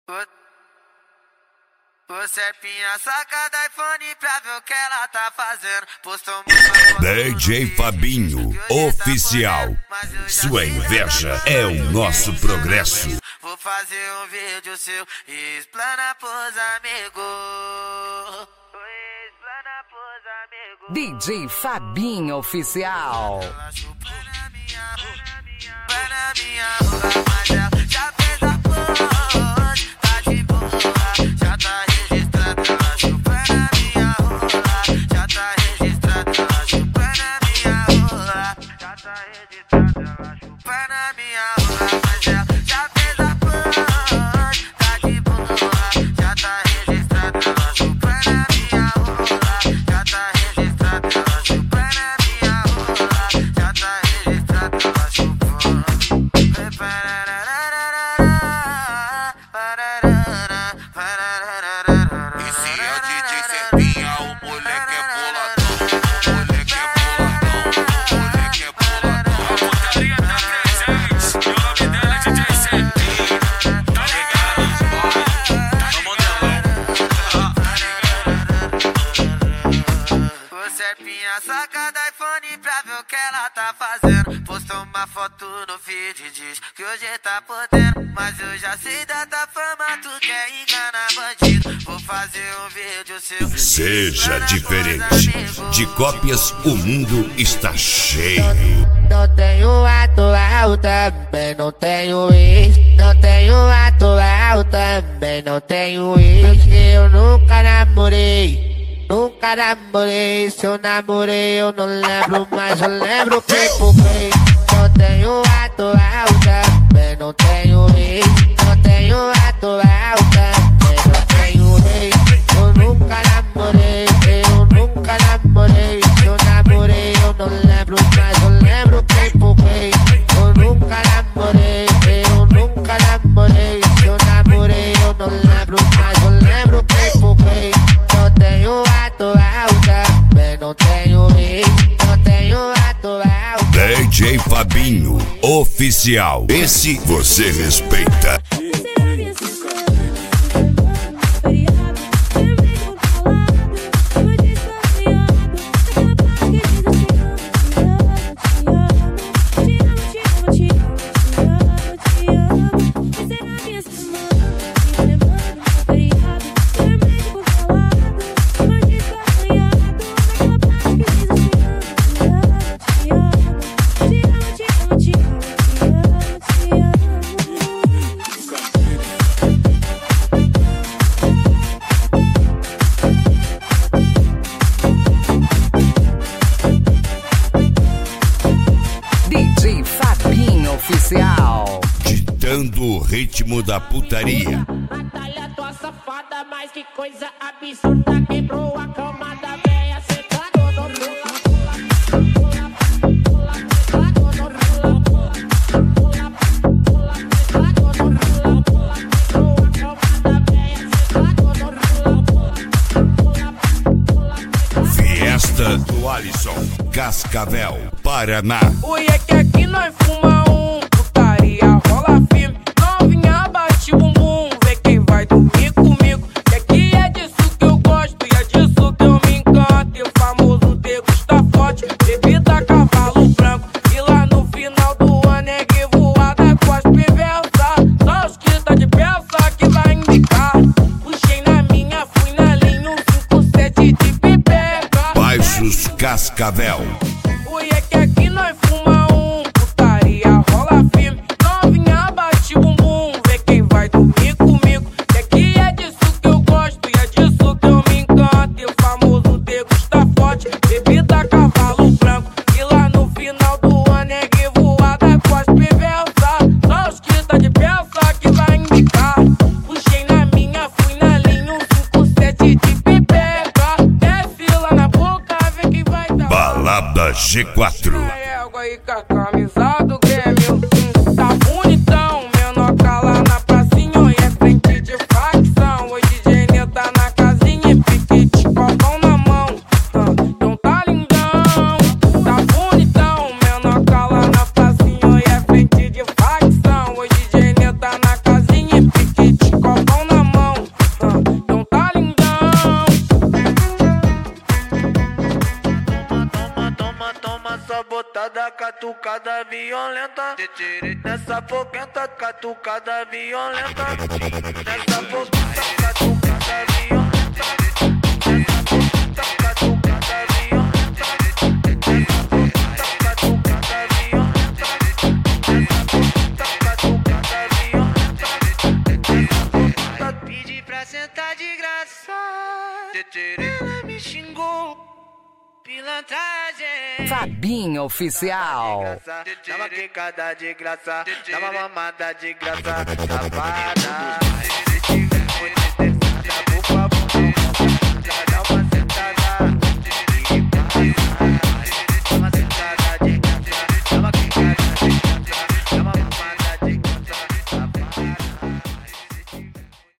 O Serpinha saca da iPhone pra ver o que ela tá fazendo. Postou DJ Fabinho Oficial. Sua inveja é o nosso progresso. Vou fazer um vídeo seu e explana pros amigos. DJ Fabinho Oficial. Para minha rua, mas ela já fez a pose, tá de boa, já tá registrado. Ela chupa na minha rua, já tá registrado. Ela chupa na minha rua, já tá registrado. Ela chupa na minha rua, mas ela já fez a pose, tá de boa, já tá registrado. Ela chupa na minha rua, já tá registrado. Ela chupa na minha rua, já tá registrado. Ela chupa. Esse é o DJ Serpinha, o moleque é boladão, o moleque é boladão, o moleque é boladão. A putaria tá presente, e o nome dela é DJ Serpinha, tá ligado? Tá no modelão. O Serpinha saca da iPhone pra ver o que ela tá fazendo. Postou uma foto no feed e diz que hoje tá podendo. Mas eu já sei da tua fama, tu quer enganar bandido. Vou fazer um vídeo seu. Seja diferente. De cópias o mundo está cheio. Não tenho atual, também não tenho ex. Não tenho atual, também não tenho ex. Porque eu nunca namorei, nunca namorei. Se eu namorei eu não lembro, mas eu lembro que fui. Não tenho atual, também não tenho ex. Não tenho atual, também não tenho ex. Eu nunca namorei, eu nunca namorei. Se eu namorei eu não lembro, mas eu lembro que fui. Eu nunca namorei, eu nunca namorei. Se eu namorei eu não lembro, mas eu lembro que fui. Não tenho atual, também não tenho ex. Não tenho atual. DJ Fabinho Oficial. Esse você respeita. DJ Fabinho Oficial. Ditando o ritmo da putaria. Batalha tua safada, mas que coisa absurda. Quebrou a cama da véia, cê cagou no rula. Fiesta do Alisson, Cascavel, Paraná. Oi, é que aqui nós fuma putaria rola firme. Novinha bate o bumbum, vê quem vai dormir comigo. Que aqui é disso que eu gosto e é disso que eu me encanto. E o famoso degusta forte, bebida cavalo branco. E lá no final do ano é que voada com as piversas. Só os que tá de peça que vai indicar. Puxei na minha, fui na linha, 57 de pipeca. Baixos Cascavel. Oi, é que aqui nós fuma putaria rola firme. Novinha bate o bumbum, vê quem vai dormir comigo. Que aqui é disso que eu gosto e é disso que eu me encanto. E o famoso degusta forte, bebida cavalo branco. E lá no final do ano é que voada com as piversas. Só os que tá de peça que vai indicar. Puxei na minha, fui na linha, 57 de pipeca. Desce lá na boca, vê quem vai dar. Balada G4. Égua e com a camisa do Grêmio. Tá bonitão, menor cala na pracinha. E é frente de facção. Hoje DJ Nê tá na casinha e piquete, copão na mão. Então tá lindão. Tá bonitão, menor cala na pracinha. E é frente de facção. Hoje DJ Nê tá na casinha e piquete, copão na mão. catucada violenta. Nessa foguenta, catucada violenta. Nessa foguenta, catucada violenta. Nessa foguenta, catucada violenta. Nessa foguenta, catucada violenta. Nessa foguenta, catucada violenta. Nessa foguenta, pedi pra sentar de graça. Ela me xingou. Pilantragem. Fabinho Oficial. Dá uma quicada de graça, dá uma mamada de graça, safada.